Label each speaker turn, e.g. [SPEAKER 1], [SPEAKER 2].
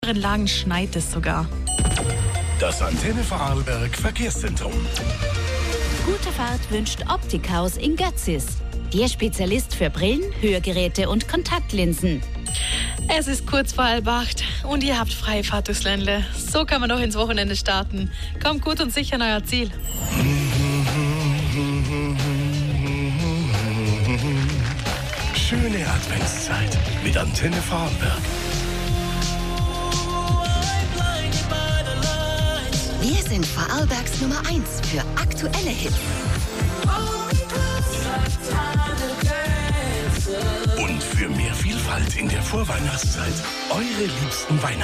[SPEAKER 1] In Lagen schneit es sogar.
[SPEAKER 2] Das Antenne Vorarlberg Verkehrszentrum.
[SPEAKER 3] Gute Fahrt wünscht Optikhaus in Götzis. Ihr Spezialist für Brillen, Hörgeräte und Kontaktlinsen.
[SPEAKER 1] Es ist kurz vor 7:30 und ihr habt freie Fahrt durchs Ländle. So kann man doch ins Wochenende starten. Kommt gut und sicher an euer Ziel.
[SPEAKER 2] Schöne Adventszeit mit Antenne Vorarlberg.
[SPEAKER 4] Wir sind Vorarlbergs Nummer 1 für aktuelle Hits.
[SPEAKER 2] Und für mehr Vielfalt in der Vorweihnachtszeit. Eure liebsten Weihnachten.